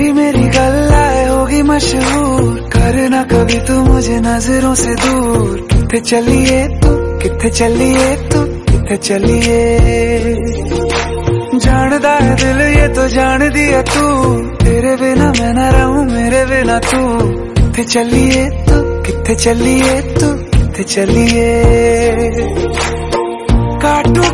तेरी मेरी गल्ला होगी मशहूर, करना कभी तू मुझे नजरों से दूर। किथे चलिए तू, किथे चलिए तू, किथे चलिए। जानदा है दिल ये तो जान दिया तू, तेरे बिना मैं ना रहूं मेरे बिना तू। किथे चलिए तू, किथे चलिए तू, किथे चलिए। काटू